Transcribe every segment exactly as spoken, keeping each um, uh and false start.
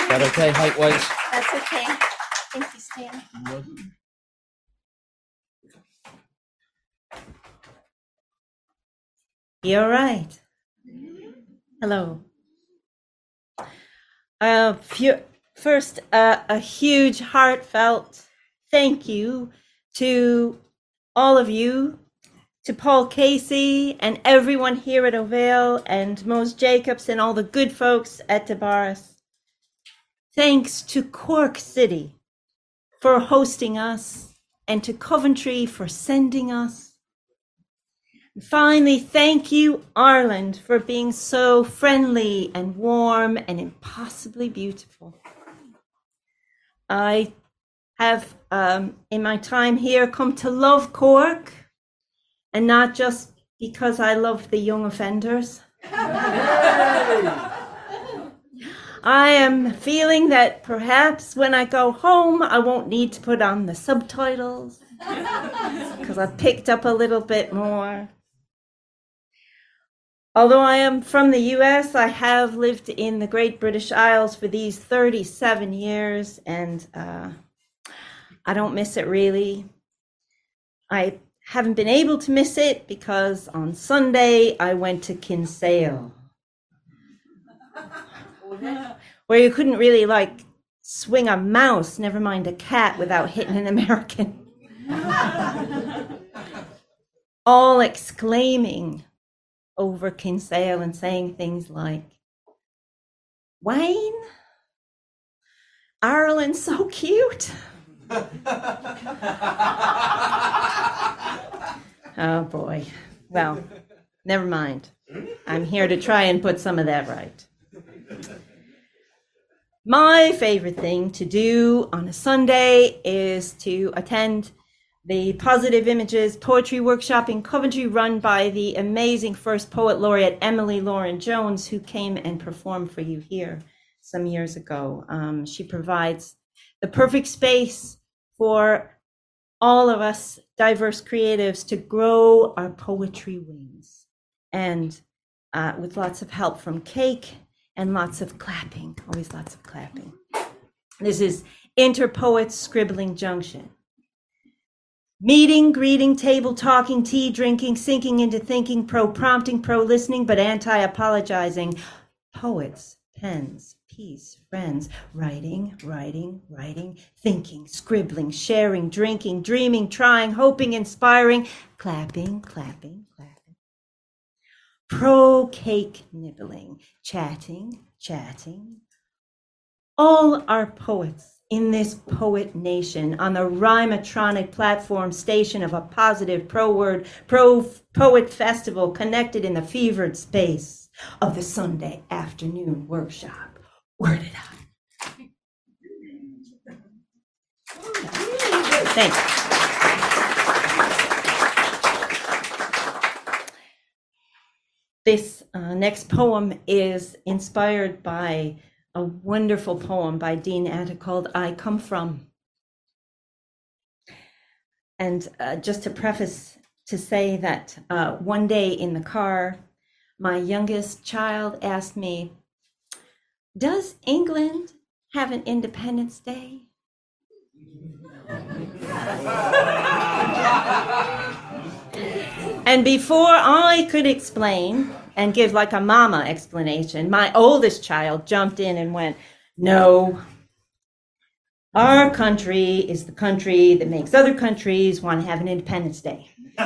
that okay, height-wise? That's okay. Thank you, Stan. You're right. Hello. Uh, few, first, uh, a huge heartfelt thank you to all of you, to Paul Casey and everyone here at Ovale and Mose Jacobs and all the good folks at Tabaris. Thanks to Cork City for hosting us and to Coventry for sending us. And finally, thank you, Ireland, for being so friendly and warm and impossibly beautiful. I have, um, in my time here, come to love Cork, and not just because I love the young offenders. I am feeling that perhaps when I go home, I won't need to put on the subtitles because I picked up a little bit more. Although I am from the U S, I have lived in the Great British Isles for these thirty-seven years, and uh, I don't miss it really. I haven't been able to miss it because on Sunday I went to Kinsale, where you couldn't really like swing a mouse, never mind a cat, without hitting an American. All exclaiming over Kinsale and saying things like, Wayne, Ireland's so cute. Oh boy. Well, never mind. I'm here to try and put some of that right. My favorite thing to do on a Sunday is to attend the Positive Images Poetry Workshop in Coventry, run by the amazing first poet laureate Emily Lauren Jones, who came and performed for you here some years ago. Um, she provides the perfect space for all of us diverse creatives to grow our poetry wings, and uh, with lots of help from cake and lots of clapping, always lots of clapping. This is Interpoets Scribbling Junction. Meeting, greeting, table talking, tea drinking, sinking into thinking, pro-prompting, pro-listening, but anti-apologizing. Poets, pens, peace, friends, writing, writing, writing, thinking, scribbling, sharing, drinking, dreaming, trying, hoping, inspiring, clapping, clapping, clapping. Pro-cake nibbling, chatting, chatting. All our poets in this poet nation on the Rhymatronic platform station of a positive pro-word, pro-poet festival connected in the fevered space of the Sunday afternoon workshop. Word it out. Thanks. This uh, next poem is inspired by a wonderful poem by Dean Atta called I Come From. And uh, just to preface, to say that uh, one day in the car, my youngest child asked me, does England have an Independence Day? And before I could explain and give like a mama explanation, my oldest child jumped in and went, no, our country is the country that makes other countries want to have an Independence Day.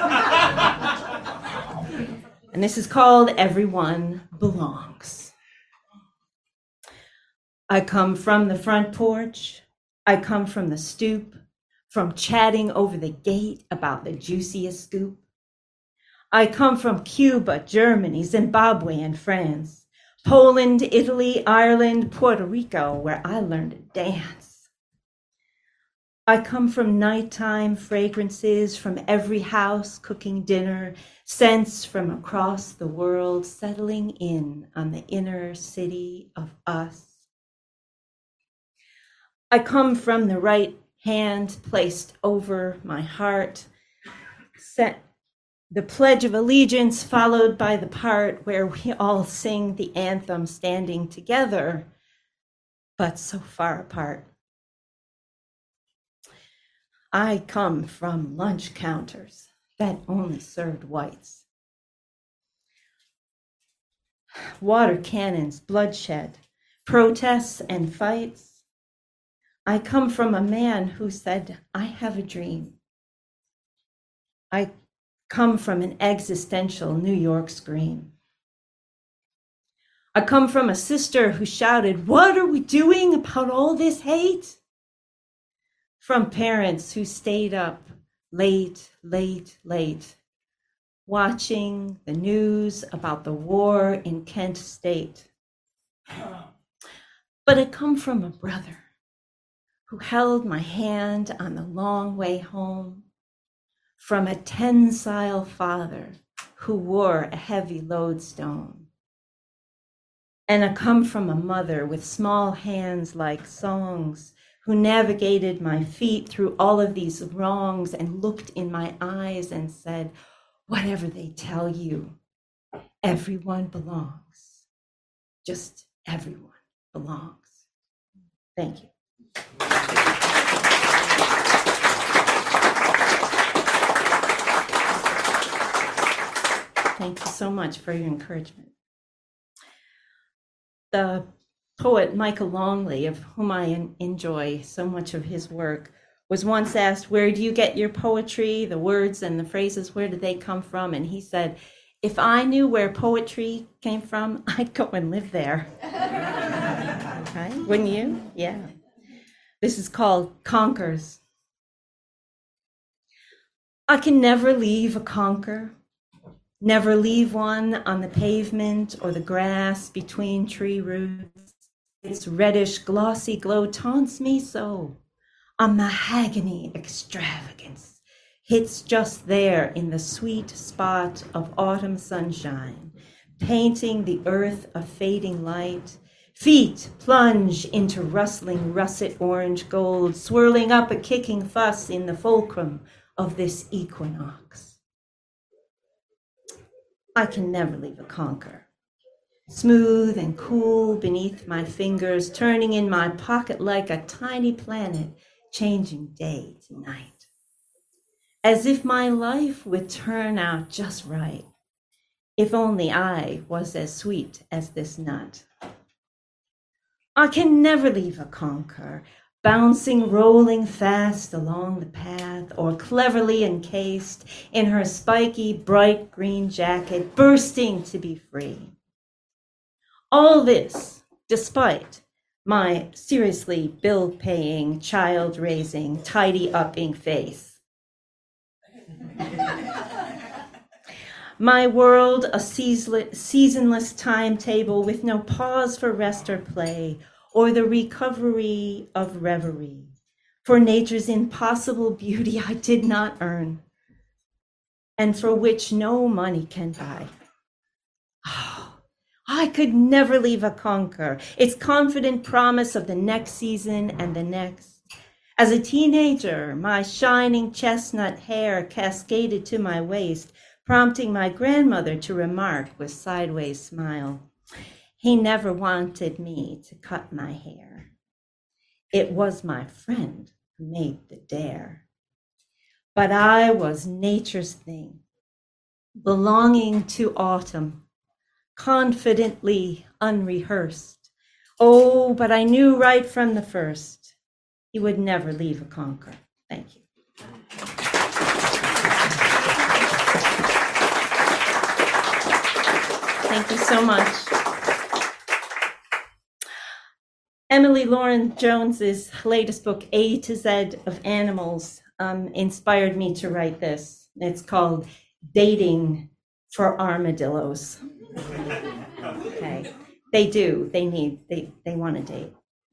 And this is called Everyone Belongs. I come from the front porch. I come from the stoop, from chatting over the gate about the juiciest scoop. I come from Cuba, Germany, Zimbabwe, and France, Poland, Italy, Ireland, Puerto Rico, where I learned to dance. I come from nighttime fragrances from every house cooking dinner, scents from across the world settling in on the inner city of us. I come from the right hand placed over my heart, set the Pledge of Allegiance followed by the part where we all sing the anthem standing together. but so far apart. I come from lunch counters that only served whites. Water cannons, bloodshed, protests and fights. I come from a man who said, I have a dream. I come from an existential New York scream. I come from a sister who shouted, what are we doing about all this hate? From parents who stayed up late, late, late, watching the news about the war in Kent State. But I come from a brother who held my hand on the long way home, from a tensile father who wore a heavy lodestone. And I come from a mother with small hands like songs, who navigated my feet through all of these wrongs and looked in my eyes and said, whatever they tell you, everyone belongs. Just everyone belongs. Thank you. Thank you so much for your encouragement. The poet Michael Longley, of whom I enjoy so much of his work, was once asked, where do you get your poetry, the words and the phrases, where do they come from? And he said, if I knew where poetry came from, I'd go and live there. Right? Wouldn't you? Yeah. This is called Conkers. I can never leave a conker, never leave one on the pavement or the grass between tree roots. Its reddish, glossy glow taunts me so. A mahogany extravagance hits just there in the sweet spot of autumn sunshine, painting the earth a fading light. Feet plunge into rustling russet orange gold, swirling up a kicking fuss in the fulcrum of this equinox. I can never leave a conker. Smooth and cool beneath my fingers, turning in my pocket like a tiny planet, changing day to night. As if my life would turn out just right, if only I was as sweet as this nut. I can never leave a conker, bouncing, rolling fast along the path, or cleverly encased in her spiky, bright green jacket, bursting to be free. All this, despite my seriously bill-paying, child-raising, tidy-upping face. My world, a seasonless timetable with no pause for rest or play, or the recovery of reverie, for nature's impossible beauty I did not earn, and for which no money can buy. Oh, I could never leave a conker, its confident promise of the next season and the next. As a teenager, my shining chestnut hair cascaded to my waist, prompting my grandmother to remark with sideways smile, he never wanted me to cut my hair. It was my friend who made the dare. But I was nature's thing, belonging to autumn, confidently unrehearsed. Oh, but I knew right from the first, he would never leave a conker. Thank you. Thank you so much. Emily Lauren Jones's latest book, A to Z of Animals, um, inspired me to write this. It's called Dating for Armadillos. Okay, they do, they need, they, they want to date.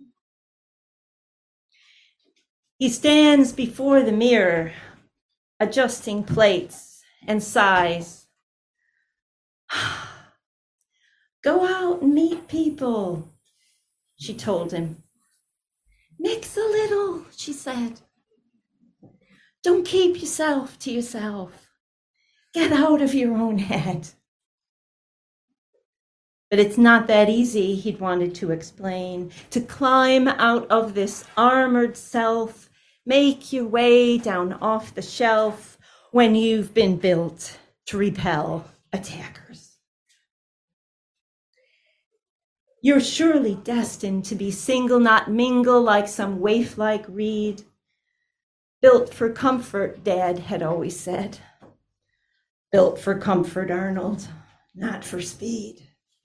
He stands before the mirror, adjusting plates and sighs. Go out and meet people, she told him. Mix a little, she said. Don't keep yourself to yourself. Get out of your own head. But it's not that easy, he'd wanted to explain, to climb out of this armored self, make your way down off the shelf when you've been built to repel attackers. You're surely destined to be single, not mingle like some waif-like reed. Built for comfort, Dad had always said. Built for comfort, Arnold, not for speed.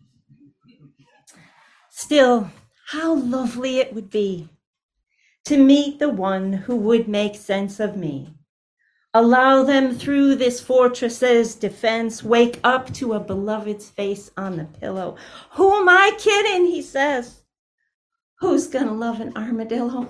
Still, how lovely it would be to meet the one who would make sense of me. Allow them through this fortress's defense, wake up to a beloved's face on the pillow. Who am I kidding, he says. Who's gonna love an armadillo?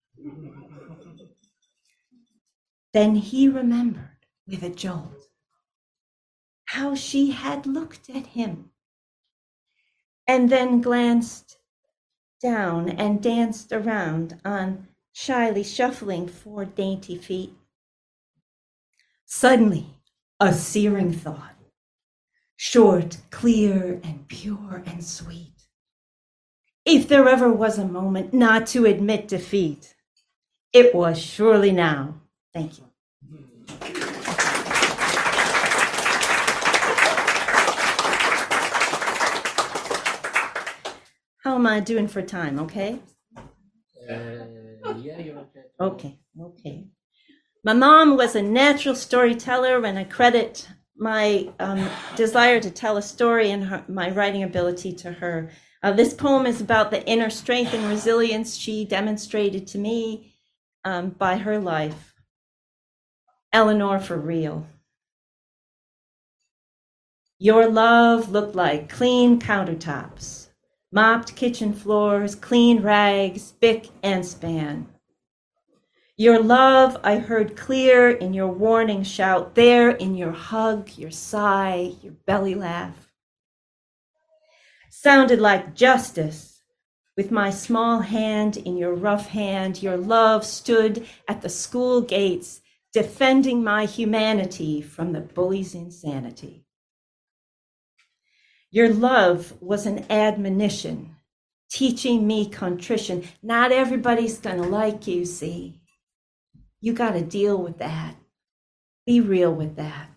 Then he remembered with a jolt how she had looked at him and then glanced down and danced around on shyly shuffling four dainty feet. Suddenly, a searing thought, short, clear, and pure and sweet. If there ever was a moment not to admit defeat, it was surely now. Thank you. How am I doing for time, okay? Uh, yeah, you're okay. Okay, okay. My mom was a natural storyteller, and I credit my um, desire to tell a story and her, my writing ability to her. Uh, this poem is about the inner strength and resilience she demonstrated to me um, by her life. Eleanor for real. Your love looked like clean countertops, mopped kitchen floors, clean rags, spick and span. Your love I heard clear in your warning shout, there in your hug, your sigh, your belly laugh. Sounded like justice. With my small hand in your rough hand, your love stood at the school gates, defending my humanity from the bully's insanity. Your love was an admonition, teaching me contrition. Not everybody's gonna like you, see. You gotta deal with that. Be real with that.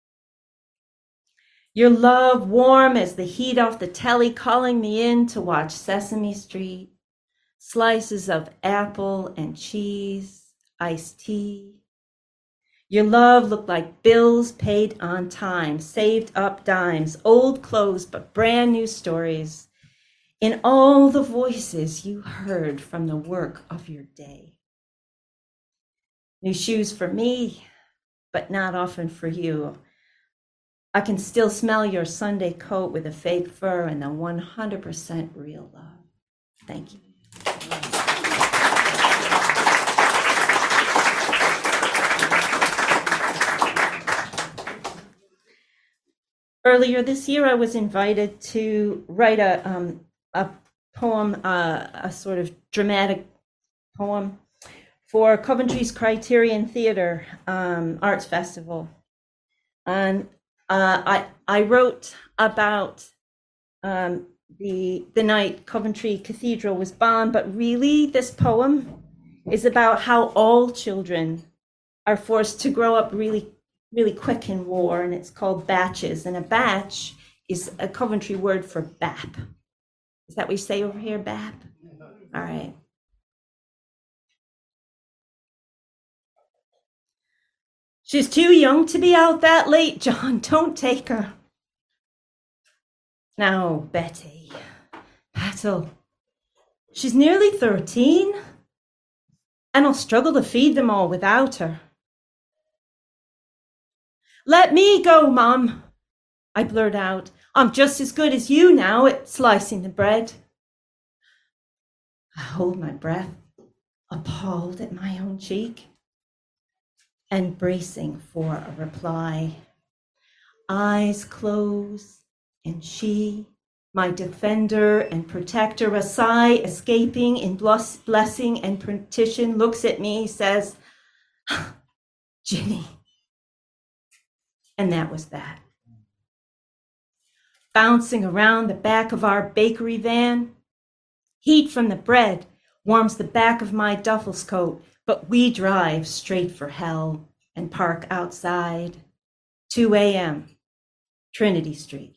Your love warm as the heat off the telly, calling me in to watch Sesame Street, slices of apple and cheese, iced tea. Your love looked like bills paid on time, saved up dimes, old clothes, but brand new stories, in all the voices you heard from the work of your day. New shoes for me, but not often for you. I can still smell your Sunday coat with a fake fur and the one hundred percent real love. Thank you. Earlier this year, I was invited to write a, um, a poem, uh, a sort of dramatic poem for Coventry's Criterion Theatre um, Arts Festival. And uh, I, I wrote about um, the, the night Coventry Cathedral was bombed, but really this poem is about how all children are forced to grow up really really quick in war, and it's called batches. And a batch is a Coventry word for B A P. Is that what you say over here, B A P? All right. She's too young to be out that late, John. Don't take her. Now, Betty, Patel, she's nearly thirteen, and I'll struggle to feed them all without her. Let me go, Mum, I blurt out. I'm just as good as you now at slicing the bread. I hold my breath, appalled at my own cheek, and bracing for a reply. Eyes close, and she, my defender and protector, a sigh escaping in blessing and petition, looks at me, says, Ginny. And that was that. bouncing around the back of our bakery van. Heat from the bread warms the back of my duffel's coat, but we drive straight for hell and park outside. two a.m., Trinity Street.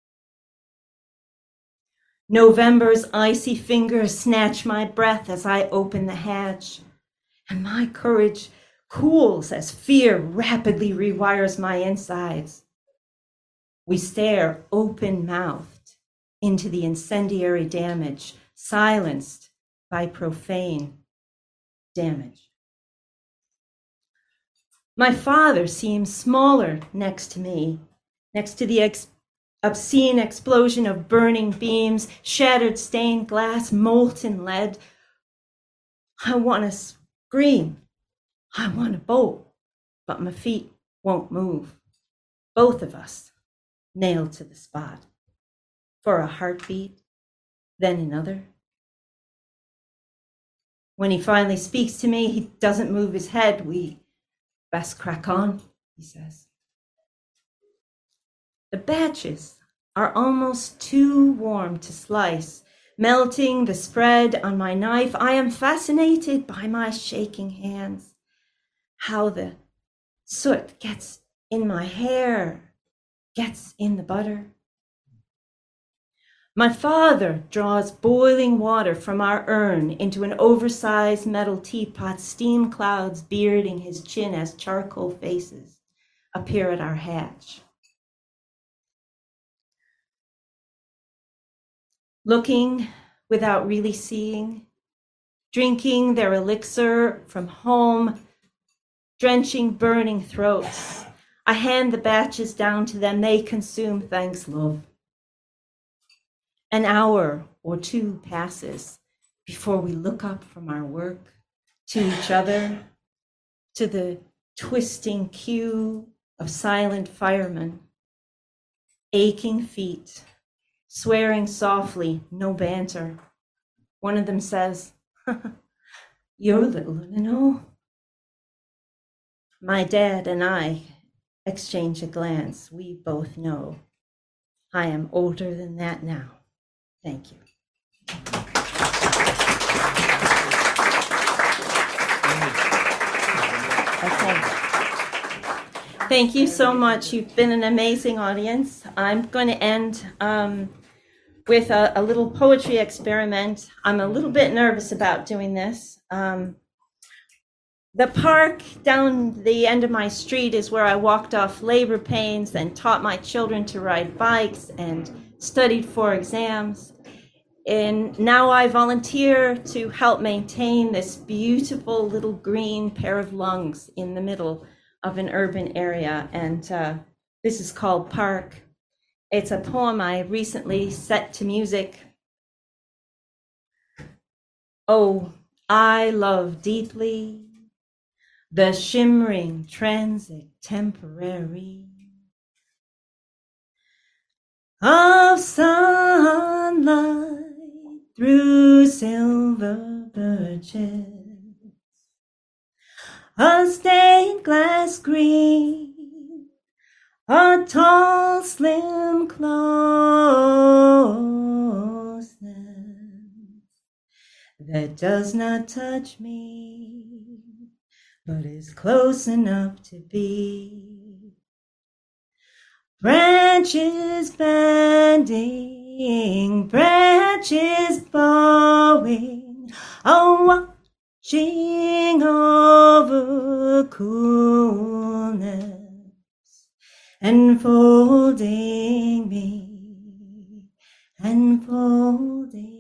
November's icy fingers snatch my breath as I open the hatch, and my courage cools as fear rapidly rewires my insides. We stare open-mouthed into the incendiary damage, silenced by profane damage. My father seems smaller next to me, next to the ex- obscene explosion of burning beams, shattered stained glass, molten lead. I want to scream. I want to bolt, but my feet won't move. Both of us nailed to the spot. For a heartbeat, then another. When he finally speaks to me, he doesn't move his head. We best crack on, he says. The batches are almost too warm to slice, melting the spread on my knife. I am fascinated by my shaking hands, how the soot gets in my hair, gets in the butter. My father draws boiling water from our urn into an oversized metal teapot, steam clouds bearding his chin as charcoal faces appear at our hatch. Looking without really seeing, drinking their elixir from home, drenching burning throats. I hand the batches down to them. They consume, thanks, love. An hour or two passes before we look up from our work to each other, to the twisting queue of silent firemen, aching feet, swearing softly, no banter. One of them says, "You're little, you know." My dad and I exchange a glance. We both know I am older than that now. Thank you. Okay. Thank you so much. You've been an amazing audience. I'm going to end um, with a, a little poetry experiment. I'm a little bit nervous about doing this. Um, the park down the end of my street is where I walked off labor pains and taught my children to ride bikes and studied for exams. And now I volunteer to help maintain this beautiful little green pair of lungs in the middle of an urban area. And uh, this is called Park. It's a poem I recently set to music. Oh, I love deeply the shimmering transit temporary of sunlight through silver birches, a stained glass green, a tall, slim closeness that does not touch me, but is close enough to be. Branches bending, branches bowing, a watching over coolness, enfolding me, enfolding